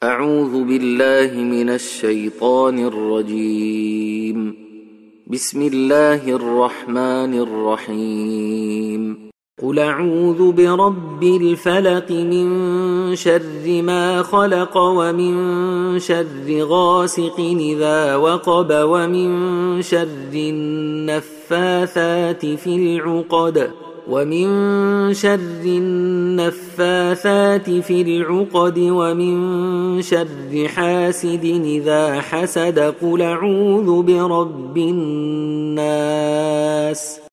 أعوذ بالله من الشيطان الرجيم. بسم الله الرحمن الرحيم. قل أعوذ برب الفلق من شر ما خلق ومن شر غاسق إذا وقب ومن شر النفاثات في العقد ومن شر حاسد إذا حسد. قل أعوذ برب الناس